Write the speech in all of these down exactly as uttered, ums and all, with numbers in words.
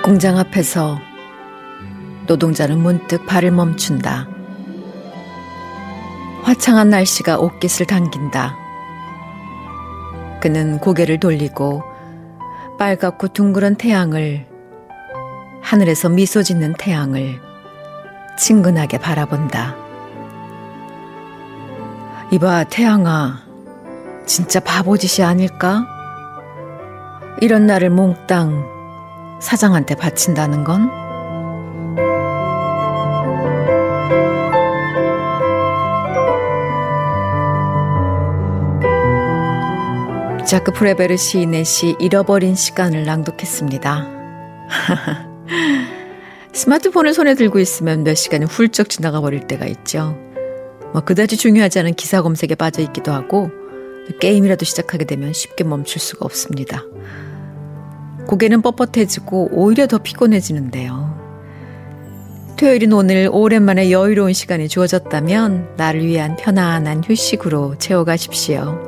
공장 앞에서 노동자는 문득 발을 멈춘다. 화창한 날씨가 옷깃을 당긴다. 그는 고개를 돌리고 빨갛고 둥그런 태양을, 하늘에서 미소 짓는 태양을 친근하게 바라본다. 이봐, 태양아, 진짜 바보짓이 아닐까? 이런 나를 몽땅 사장한테 바친다는 건? 자크 프레베르 시인의 시 잃어버린 시간을 낭독했습니다. 스마트폰을 손에 들고 있으면 몇 시간이 훌쩍 지나가 버릴 때가 있죠. 뭐 그다지 중요하지 않은 기사 검색에 빠져 있기도 하고, 게임이라도 시작하게 되면 쉽게 멈출 수가 없습니다. 고개는 뻣뻣해지고 오히려 더 피곤해지는데요. 토요일인 오늘 오랜만에 여유로운 시간이 주어졌다면 나를 위한 편안한 휴식으로 채워가십시오.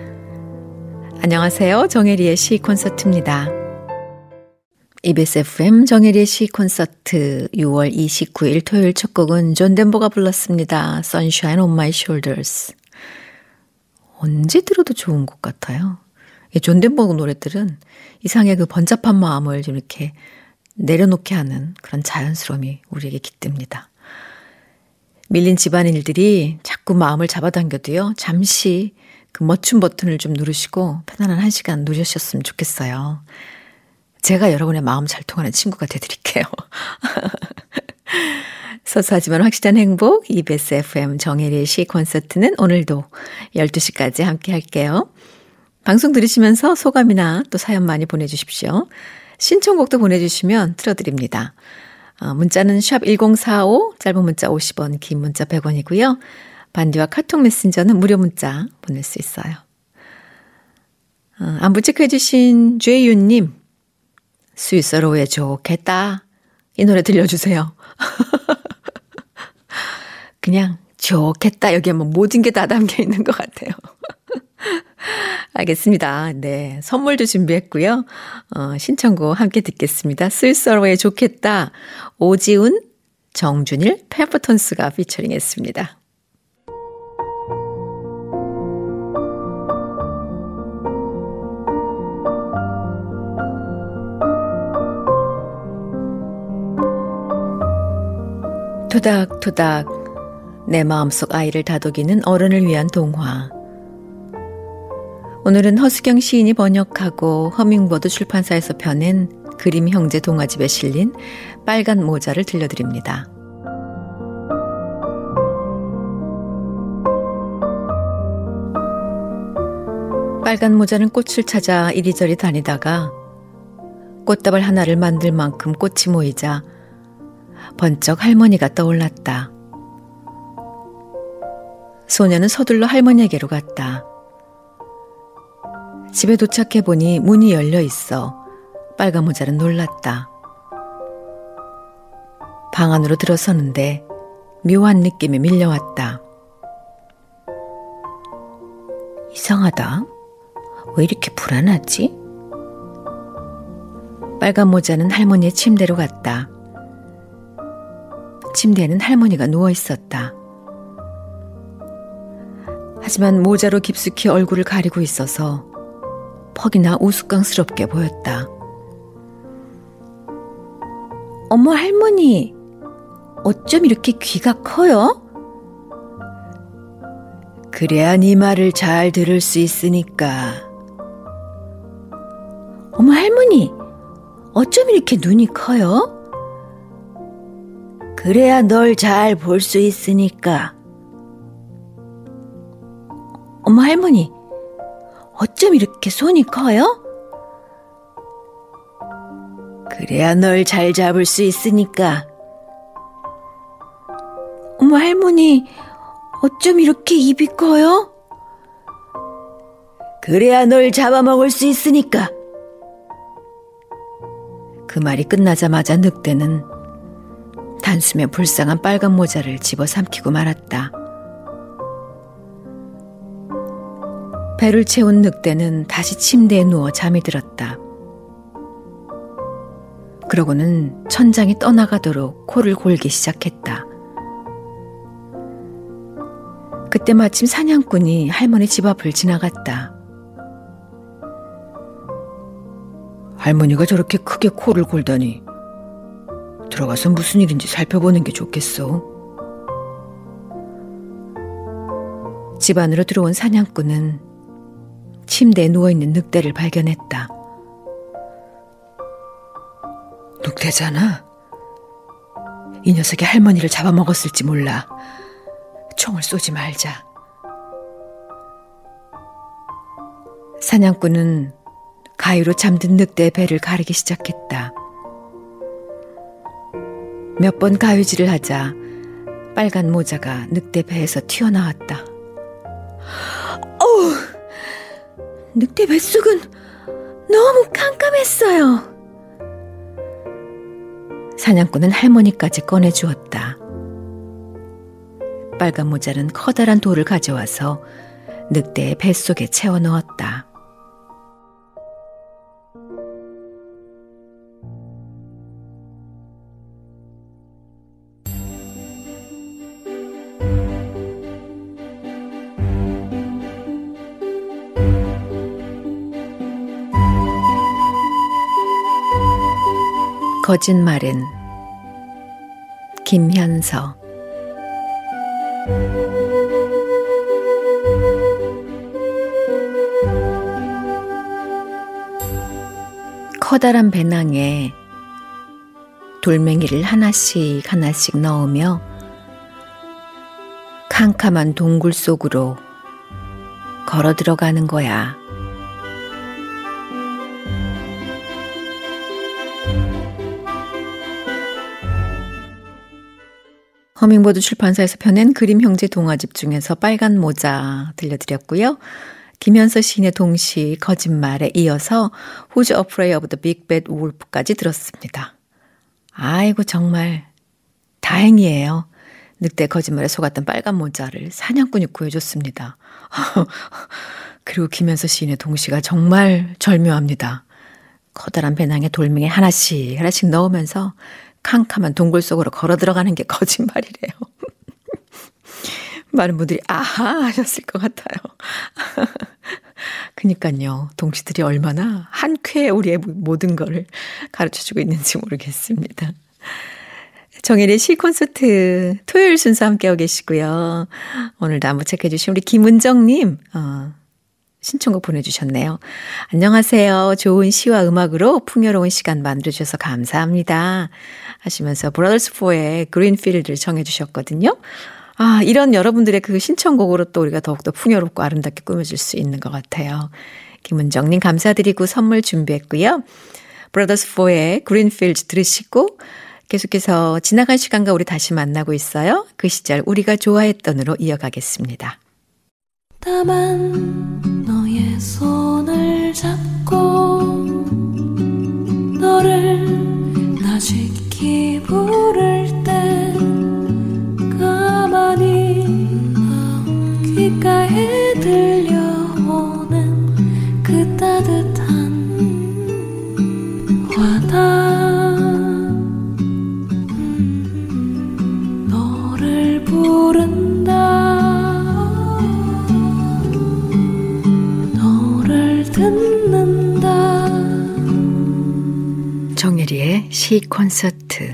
안녕하세요. 정혜리의 시 콘서트입니다. 이비에스 에프엠 정혜리의 시 콘서트 유월 이십구일 토요일 첫 곡은 존 덴버가 불렀습니다. Sunshine on my shoulders. 언제 들어도 좋은 곡 같아요. 존 덴버 노래들은 이상의 그 번잡한 마음을 좀 이렇게 내려놓게 하는 그런 자연스러움이 우리에게 깃듭니다. 밀린 집안일들이 자꾸 마음을 잡아당겨도요, 잠시 그 멋춘 버튼을 좀 누르시고 편안한 한 시간 누리셨으면 좋겠어요. 제가 여러분의 마음 잘 통하는 친구가 되드릴게요. 소소하지만 확실한 행복, 이비에스 에프엠 정혜리의 시 콘서트는 오늘도 열두 시까지 함께 할게요. 방송 들으시면서 소감이나 또 사연 많이 보내주십시오. 신청곡도 보내주시면 틀어드립니다. 어, 문자는 샵 일공사오, 짧은 문자 오십 원, 긴 문자 백 원이고요. 반디와 카톡 메신저는 무료 문자 보낼 수 있어요. 어, 안부 체크해 주신 죄윤님, 스위스로에 좋겠다. 이 노래 들려주세요. 그냥 좋겠다. 여기에 뭐 모든 게 다 담겨 있는 것 같아요. 알겠습니다. 네, 선물도 준비했고요. 어, 신청곡 함께 듣겠습니다. 스위스로에 좋겠다. 오지훈, 정준일, 페퍼톤스가 피처링했습니다. 토닥토닥 내 마음속 아이를 다독이는 어른을 위한 동화. 오늘은 허수경 시인이 번역하고 허밍버드 출판사에서 펴낸 그림 형제 동화집에 실린 빨간 모자를 들려드립니다. 빨간 모자는 꽃을 찾아 이리저리 다니다가 꽃다발 하나를 만들 만큼 꽃이 모이자 번쩍 할머니가 떠올랐다. 소녀는 서둘러 할머니에게로 갔다. 집에 도착해보니 문이 열려 있어 빨간 모자는 놀랐다. 방 안으로 들어서는데 묘한 느낌이 밀려왔다. 이상하다. 왜 이렇게 불안하지? 빨간 모자는 할머니의 침대로 갔다. 침대에는 할머니가 누워 있었다. 하지만 모자로 깊숙이 얼굴을 가리고 있어서 퍽이나 우스꽝스럽게 보였다. 어머, 할머니, 어쩜 이렇게 귀가 커요? 그래야 네 말을 잘 들을 수 있으니까. 어머, 할머니, 어쩜 이렇게 눈이 커요? 그래야 널 잘 볼 수 있으니까. 어머, 할머니, 어쩜 이렇게 손이 커요? 그래야 널 잘 잡을 수 있으니까. 어머, 할머니, 어쩜 이렇게 입이 커요? 그래야 널 잡아먹을 수 있으니까. 그 말이 끝나자마자 늑대는 단숨에 불쌍한 빨간 모자를 집어삼키고 말았다. 배를 채운 늑대는 다시 침대에 누워 잠이 들었다. 그러고는 천장이 떠나가도록 코를 골기 시작했다. 그때 마침 사냥꾼이 할머니 집 앞을 지나갔다. 할머니가 저렇게 크게 코를 골다니 들어가서 무슨 일인지 살펴보는 게 좋겠어. 집 안으로 들어온 사냥꾼은 침대에 누워있는 늑대를 발견했다. 늑대잖아. 이 녀석이 할머니를 잡아먹었을지 몰라. 총을 쏘지 말자. 사냥꾼은 가위로 잠든 늑대의 배를 가르기 시작했다. 몇 번 가위질을 하자 빨간 모자가 늑대 배에서 튀어나왔다. 어우! 늑대 뱃속은 너무 깜깜했어요. 사냥꾼은 할머니까지 꺼내주었다. 빨간 모자는 커다란 돌을 가져와서 늑대의 뱃속에 채워 넣었다. 거짓말은 김현서. 커다란 배낭에 돌멩이를 하나씩 하나씩 넣으며 캄캄한 동굴 속으로 걸어 들어가는 거야. 허밍버드 출판사에서 펴낸 그림 형제 동화집 중에서 빨간 모자 들려드렸고요. 김현서 시인의 동시 거짓말에 이어서 Who's Afraid of the Big Bad Wolf까지 들었습니다. 아이고 정말 다행이에요. 늑대 거짓말에 속았던 빨간 모자를 사냥꾼이 구해줬습니다. 그리고 김현서 시인의 동시가 정말 절묘합니다. 커다란 배낭에 돌멩이 하나씩 하나씩 넣으면서 캄캄한 동굴 속으로 걸어 들어가는 게 거짓말이래요. 많은 분들이 아하 하셨을 것 같아요. 그러니까요. 동시들이 얼마나 한 쾌에 우리의 모든 거를 가르쳐주고 있는지 모르겠습니다. 정일의 시 콘서트 토요일 순서 함께하고 계시고요. 오늘도 안부 체크해 주신 우리 김은정님 어, 신청곡 보내주셨네요. 안녕하세요. 좋은 시와 음악으로 풍요로운 시간 만들어주셔서 감사합니다. 하시면서 브라더스 포의 그린필드를 정해 주셨거든요. 아, 이런 여러분들의 그 신청곡으로 또 우리가 더욱더 풍요롭고 아름답게 꾸며질 수 있는 것 같아요. 김은정님 감사드리고 선물 준비했고요. 브라더스 포의 그린필드 들으시고 계속해서 지나간 시간과 우리 다시 만나고 있어요. 그 시절 우리가 좋아했던으로 이어가겠습니다. 다만 너의 손을 잡고 너를 나직히 부를 때 가만히 귓가에 들려오는 그 따뜻한 화다 음, 너를 부른다 듣는다. 정혜리의 시 콘서트.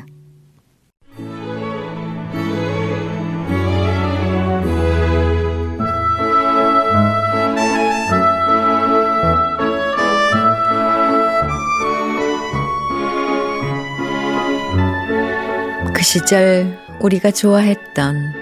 그 시절 우리가 좋아했던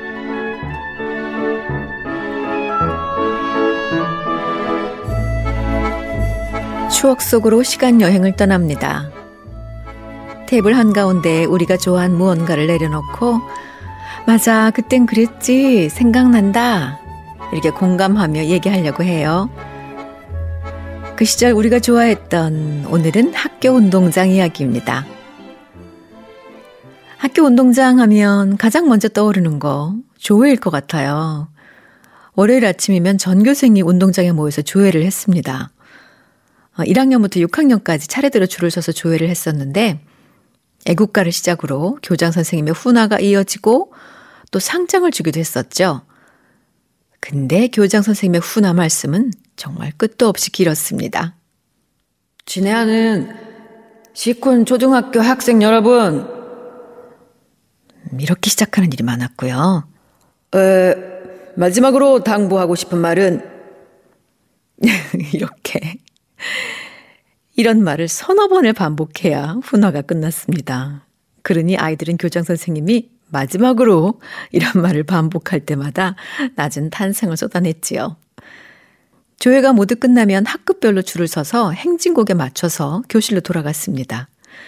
추억 속으로 시간 여행을 떠납니다. 테이블 한가운데 우리가 좋아한 무언가를 내려놓고 맞아 그땐 그랬지 생각난다 이렇게 공감하며 얘기하려고 해요. 그 시절 우리가 좋아했던 오늘은 학교 운동장 이야기입니다. 학교 운동장 하면 가장 먼저 떠오르는 거 조회일 것 같아요. 월요일 아침이면 전교생이 운동장에 모여서 조회를 했습니다. 일 학년부터 육 학년까지 차례대로 줄을 서서 조회를 했었는데 애국가를 시작으로 교장 선생님의 훈화가 이어지고 또 상장을 주기도 했었죠. 근데 교장 선생님의 훈화 말씀은 정말 끝도 없이 길었습니다. 친애하는 시군 초등학교 학생 여러분, 이렇게 시작하는 일이 많았고요. 에, 마지막으로 당부하고 싶은 말은 이렇게 이런 말을 서너 번을 반복해야 훈화가 끝났습니다. 그러니 아이들은 교장 선생님이 마지막으로 이런 말을 반복할 때마다 낮은 탄성을 쏟아냈지요. 조회가 모두 끝나면 학급별로 줄을 서서 행진곡에 맞춰서 교실로 돌아갔습니다.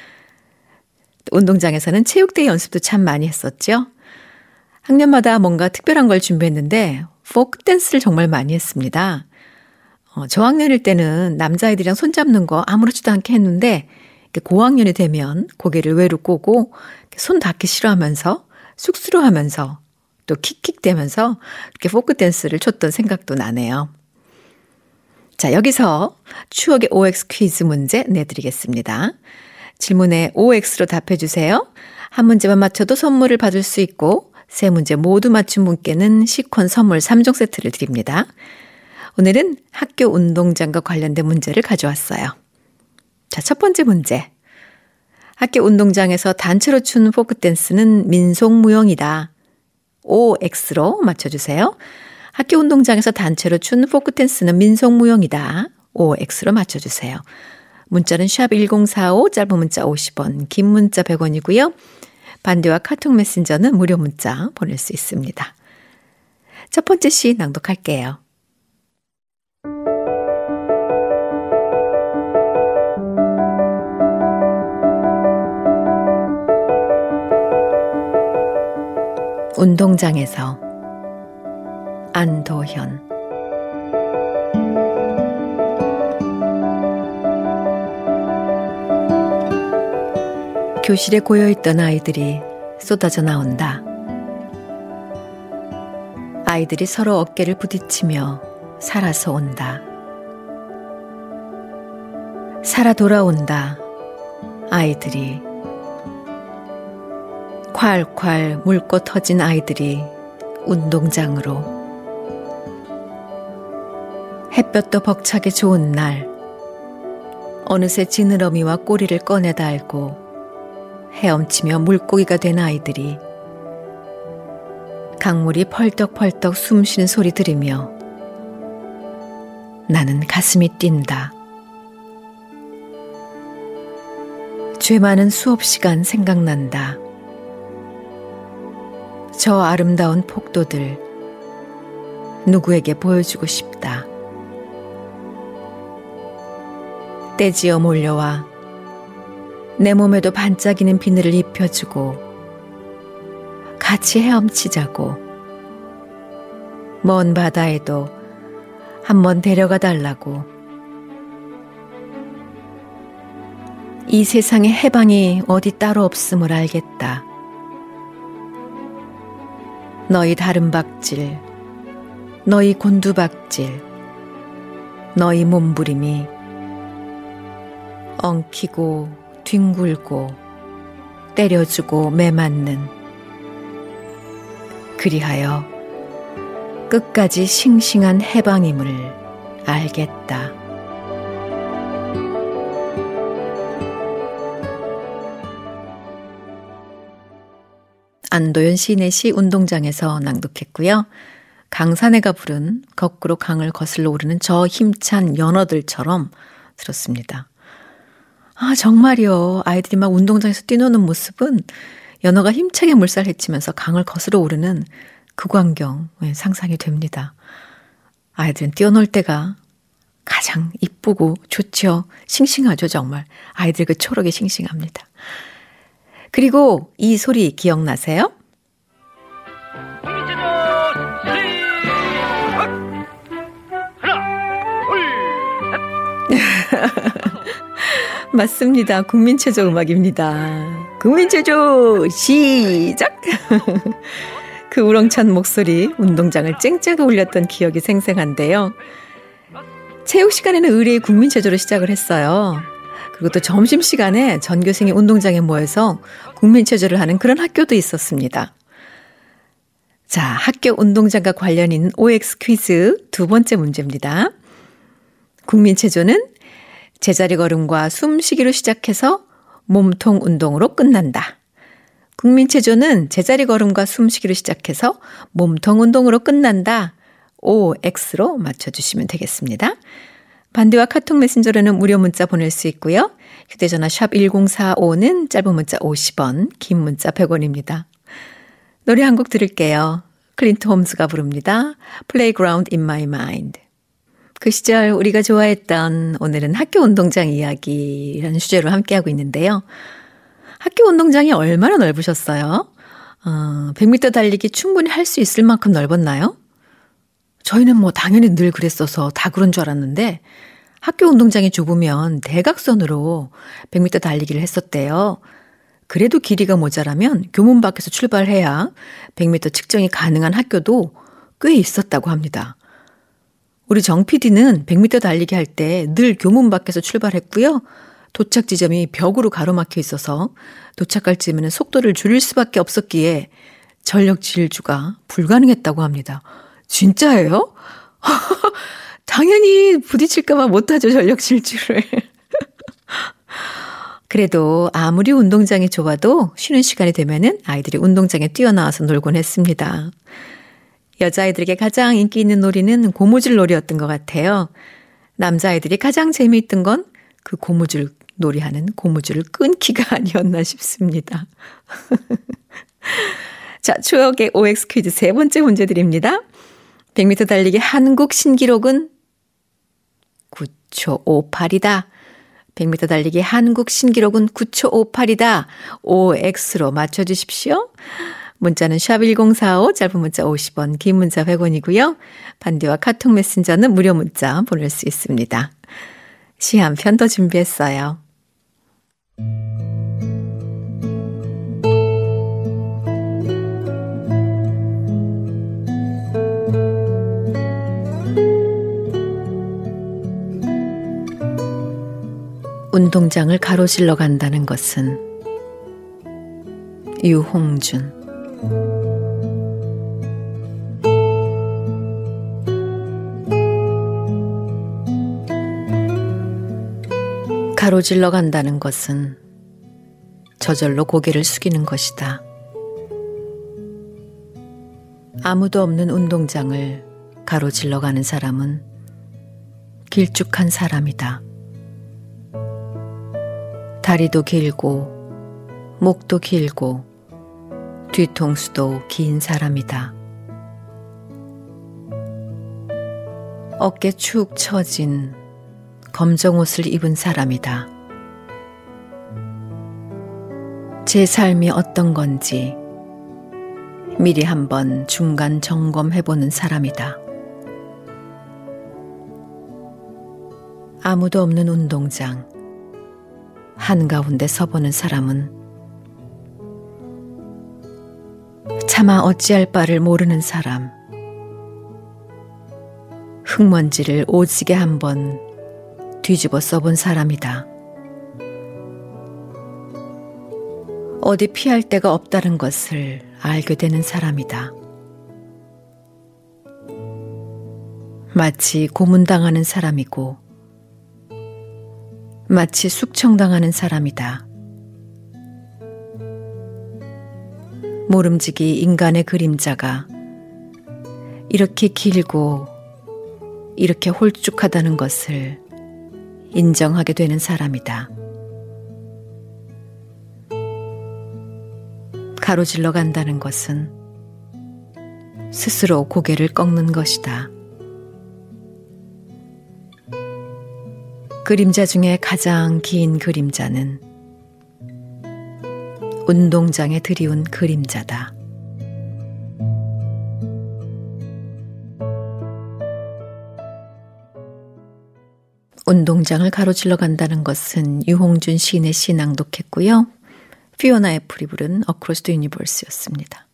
운동장에서는 체육대회 연습도 참 많이 했었죠. 학년마다 뭔가 특별한 걸 준비했는데 포크 댄스를 정말 많이 했습니다. 어, 저학년일 때는 남자아이들이랑 손잡는 거 아무렇지도 않게 했는데 고학년이 되면 고개를 외로 꼬고 손 닿기 싫어하면서 쑥스러워하면서 또 킥킥대면서 이렇게 포크 댄스를 췄던 생각도 나네요. 자, 여기서 추억의 오엑스 퀴즈 문제 내드리겠습니다. 질문에 오엑스로 답해주세요. 한 문제만 맞춰도 선물을 받을 수 있고 세 문제 모두 맞춘 분께는 시콘 선물 삼 종 세트를 드립니다. 오늘은 학교 운동장과 관련된 문제를 가져왔어요. 자, 첫 번째 문제. 학교 운동장에서 단체로 춘 포크 댄스는 민속무용이다. 오엑스로 맞춰주세요. 학교 운동장에서 단체로 춘 포크 댄스는 민속무용이다. 오엑스로 맞춰주세요. 문자는 샵 일공사오, 짧은 문자 오십 원, 긴 문자 백 원이고요. 반대와 카톡 메신저는 무료 문자 보낼 수 있습니다. 첫 번째 시 낭독할게요. 운동장에서 안도현. 교실에 고여있던 아이들이 쏟아져 나온다. 아이들이 서로 어깨를 부딪히며 살아서 온다. 살아 돌아온다. 아이들이. 콸콸 물고 터진 아이들이 운동장으로. 햇볕도 벅차게 좋은 날, 어느새 지느러미와 꼬리를 꺼내 달고 헤엄치며 물고기가 된 아이들이 강물이 펄떡펄떡 숨쉬는 소리 들으며 나는 가슴이 뛴다. 죄 많은 수업 시간 생각난다. 저 아름다운 폭도들 누구에게 보여주고 싶다. 떼지어 몰려와 내 몸에도 반짝이는 비늘을 입혀주고 같이 헤엄치자고. 먼 바다에도 한번 데려가 달라고. 이 세상에 해방이 어디 따로 없음을 알겠다. 너희 다름박질, 너희 곤두박질, 너희 몸부림이 엉키고 뒹굴고 때려주고 매맞는, 그리하여 끝까지 싱싱한 해방임을 알겠다. 안도현 시인의 시 운동장에서 낭독했고요. 강산해가 부른 거꾸로 강을 거슬러 오르는 저 힘찬 연어들처럼 들었습니다. 아, 정말이요. 아이들이 막 운동장에서 뛰노는 모습은 연어가 힘차게 물살 헤치면서 강을 거슬러 오르는 그 광경 상상이 됩니다. 아이들은 뛰어놀 때가 가장 이쁘고 좋죠. 싱싱하죠, 정말. 아이들 그 초록이 싱싱합니다. 그리고 이 소리 기억나세요? 맞습니다. 국민체조 음악입니다. 국민체조 시작! 그 우렁찬 목소리 운동장을 쨍쨍하게 울렸던 기억이 생생한데요. 체육 시간에는 의뢰의 국민체조로 시작을 했어요. 그리고 또 점심시간에 전교생이 운동장에 모여서 국민체조를 하는 그런 학교도 있었습니다. 자, 학교 운동장과 관련 있는 오엑스 퀴즈 두 번째 문제입니다. 국민체조는 제자리 걸음과 숨쉬기로 시작해서 몸통 운동으로 끝난다. 국민체조는 제자리 걸음과 숨쉬기로 시작해서 몸통 운동으로 끝난다. 오엑스로 맞춰주시면 되겠습니다. 반대와 카톡 메신저로는 무료 문자 보낼 수 있고요. 휴대전화 샵 일공사오는 짧은 문자 오십 원, 긴 문자 백 원입니다. 노래 한 곡 들을게요. 클린트 홈즈가 부릅니다. Playground in my mind. 그 시절 우리가 좋아했던 오늘은 학교 운동장 이야기라는 주제로 함께하고 있는데요. 학교 운동장이 얼마나 넓으셨어요? 어, 백 미터 달리기 충분히 할 수 있을 만큼 넓었나요? 저희는 뭐 당연히 늘 그랬어서 다 그런 줄 알았는데 학교 운동장이 좁으면 대각선으로 백 미터 달리기를 했었대요. 그래도 길이가 모자라면 교문 밖에서 출발해야 백 미터 측정이 가능한 학교도 꽤 있었다고 합니다. 우리 정 피디는 백 미터 달리기 할 때 늘 교문 밖에서 출발했고요. 도착 지점이 벽으로 가로막혀 있어서 도착할 즈음에는 속도를 줄일 수밖에 없었기에 전력 질주가 불가능했다고 합니다. 진짜예요? 당연히 부딪힐까봐 못하죠, 전력 질주를. 그래도 아무리 운동장이 좁아도 쉬는 시간이 되면은 아이들이 운동장에 뛰어나와서 놀곤 했습니다. 여자아이들에게 가장 인기 있는 놀이는 고무줄 놀이였던 것 같아요. 남자아이들이 가장 재미있던 건 그 고무줄 놀이하는 고무줄을 끊기가 아니었나 싶습니다. 자, 추억의 오엑스 퀴즈 세 번째 문제 드립니다. 백 미터 달리기 한국 신기록은 구 초 오십팔이다. 백 미터 달리기 한국 신기록은 구 초 오십팔이다. 오엑스로 맞춰주십시오. 문자는 샵 일공사오, 짧은 문자 오십 원, 긴 문자 백 원이고요. 반대와 카톡 메신저는 무료 문자 보낼 수 있습니다. 시 한 편 더 준비했어요. 운동장을 가로질러 간다는 것은 유홍준. 가로질러 간다는 것은 저절로 고개를 숙이는 것이다. 아무도 없는 운동장을 가로질러 가는 사람은 길쭉한 사람이다. 다리도 길고 목도 길고 뒤통수도 긴 사람이다. 어깨 축 처진 검정 옷을 입은 사람이다. 제 삶이 어떤 건지 미리 한번 중간 점검해보는 사람이다. 아무도 없는 운동장 한가운데 서보는 사람은 차마 어찌할 바를 모르는 사람, 흙먼지를 오지게 한번 뒤집어 써본 사람이다. 어디 피할 데가 없다는 것을 알게 되는 사람이다. 마치 고문당하는 사람이고 마치 숙청당하는 사람이다. 모름지기 인간의 그림자가 이렇게 길고 이렇게 홀쭉하다는 것을 인정하게 되는 사람이다. 가로질러 간다는 것은 스스로 고개를 꺾는 것이다. 그림자 중에 가장 긴 그림자는 운동장에 들이운 그림자다. 운동장을 가로질러 간다는 것은 유홍준 시인의 시 낭독했고요. 피오나 애플이 부른 Across the Universe였습니다.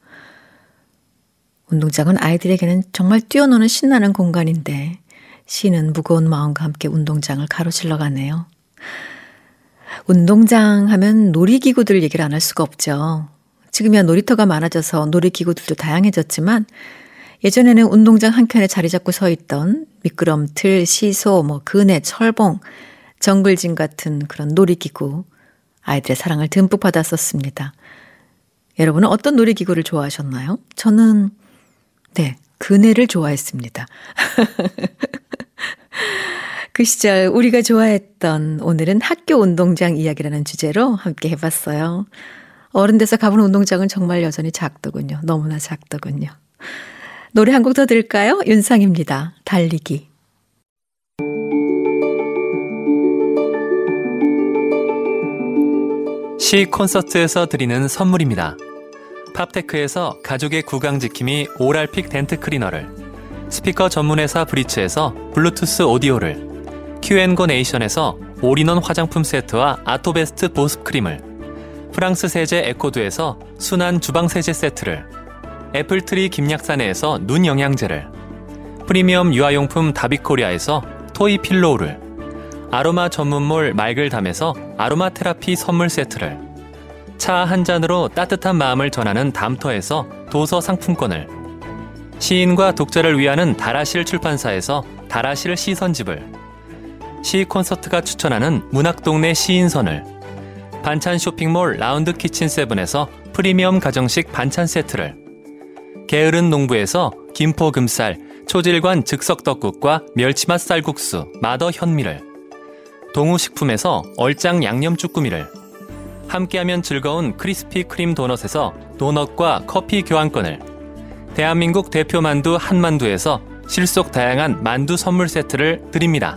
운동장은 아이들에게는 정말 뛰어노는 신나는 공간인데 시는 무거운 마음과 함께 운동장을 가로질러 가네요. 운동장 하면 놀이기구들 얘기를 안 할 수가 없죠. 지금이야 놀이터가 많아져서 놀이기구들도 다양해졌지만 예전에는 운동장 한켠에 자리 잡고 서 있던 미끄럼틀, 시소, 뭐 그네, 철봉, 정글짐 같은 그런 놀이기구 아이들의 사랑을 듬뿍 받았었습니다. 여러분은 어떤 놀이기구를 좋아하셨나요? 저는 네, 그네를 좋아했습니다. 그 시절 우리가 좋아했던 오늘은 학교 운동장 이야기라는 주제로 함께 해봤어요. 어른 돼서 가본 운동장은 정말 여전히 작더군요. 너무나 작더군요. 노래 한 곡 더 들을까요? 윤상입니다. 달리기. 시 콘서트에서 드리는 선물입니다. 팝테크에서 가족의 구강지킴이 오랄픽 덴트 클리너를, 스피커 전문회사 브리츠에서 블루투스 오디오를, 큐앤고 네이션에서 올인원 화장품 세트와 아토베스트 보습 크림을, 프랑스 세제 에코두에서 순한 주방 세제 세트를, 애플트리 김약사네에서 눈 영양제를, 프리미엄 유아용품 다비코리아에서 토이 필로우를, 아로마 전문몰 말글담에서 아로마 테라피 선물 세트를, 차 한 잔으로 따뜻한 마음을 전하는 담터에서 도서 상품권을, 시인과 독자를 위하는 다라실 출판사에서 다라실 시선집을, 시 콘서트가 추천하는 문학동네 시인선을, 반찬 쇼핑몰 라운드 키친 세븐에서 프리미엄 가정식 반찬 세트를, 게으른 농부에서 김포 금쌀, 초질관 즉석 떡국과 멸치맛 쌀국수, 마더 현미를, 동우식품에서 얼짱 양념 쭈꾸미를, 함께하면 즐거운 크리스피 크림 도넛에서 도넛과 커피 교환권을, 대한민국 대표 만두 한만두에서 실속 다양한 만두 선물 세트를 드립니다.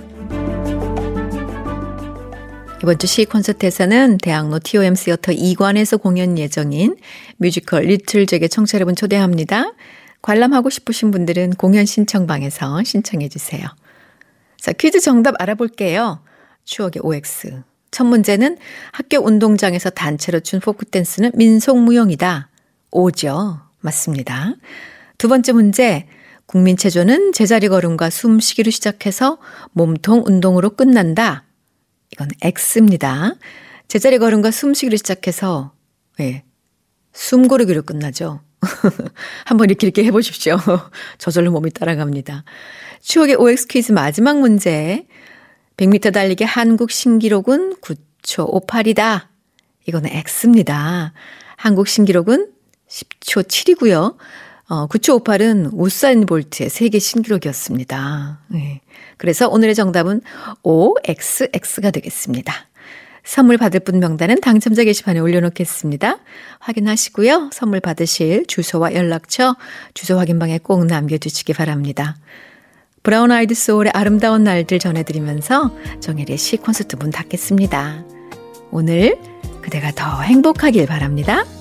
이번 주 시 콘서트에서는 대학로 티오엠 시어터 이 관에서 공연 예정인 뮤지컬 리틀 잭의 청취자 여러분 초대합니다. 관람하고 싶으신 분들은 공연 신청방에서 신청해 주세요. 자, 퀴즈 정답 알아볼게요. 추억의 오엑스. 첫 문제는 학교 운동장에서 단체로 춘 포크댄스는 민속무용이다. 오죠. 맞습니다. 두 번째 문제. 국민체조는 제자리 걸음과 숨쉬기로 시작해서 몸통 운동으로 끝난다. 이건 X입니다. 제자리 걸음과 숨쉬기로 시작해서 네, 숨 고르기로 끝나죠. 한번 이렇게 이렇게 해보십시오. 저절로 몸이 따라갑니다. 추억의 오엑스 퀴즈 마지막 문제. 백 미터 달리기 한국 신기록은 구 초 오십팔이다. 이거는 X입니다. 한국 신기록은 십 초 칠이고요. 어, 구 초 오십팔은 우사인 볼트의 세계 신기록이었습니다. 네. 그래서 오늘의 정답은 오 엑스 엑스가 되겠습니다. 선물 받을 분 명단은 당첨자 게시판에 올려놓겠습니다. 확인하시고요. 선물 받으실 주소와 연락처, 주소 확인방에 꼭 남겨주시기 바랍니다. 브라운 아이드 소울의 아름다운 날들 전해드리면서 정혜리의 시 콘서트 문 닫겠습니다. 오늘 그대가 더 행복하길 바랍니다.